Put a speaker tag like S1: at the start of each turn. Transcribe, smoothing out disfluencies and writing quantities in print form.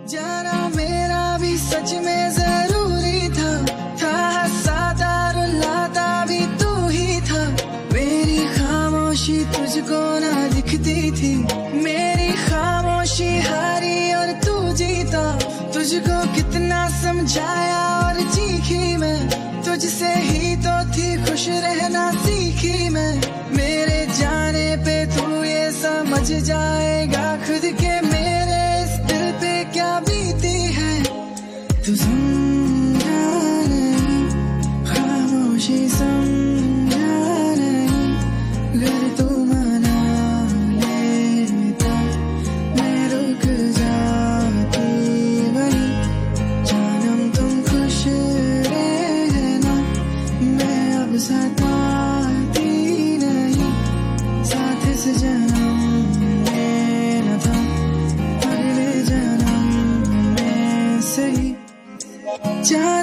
S1: जाना मेरा भी सच में जरूरी था हंसाता रुलाता भी तू ही था। मेरी खामोशी तुझको ना दिखती थी, मेरी खामोशी हारी और तू जीता। तुझको कितना समझाया और चीखी मैं, तुझसे ही तो थी खुश रहना सीखी मैं। मेरे जाने पे तू ये समझ जाएगा खुद के मेरे इस दिल पे क्या बीती है। तू समझा नहीं, खामोशी समझा नहीं। अगर तू मना लेता मैं रुक जाती वही। जानम तुम खुश रहना, मैं अब सताती नहीं। साथ इस जन्म में न था, अगले जन्म में सही।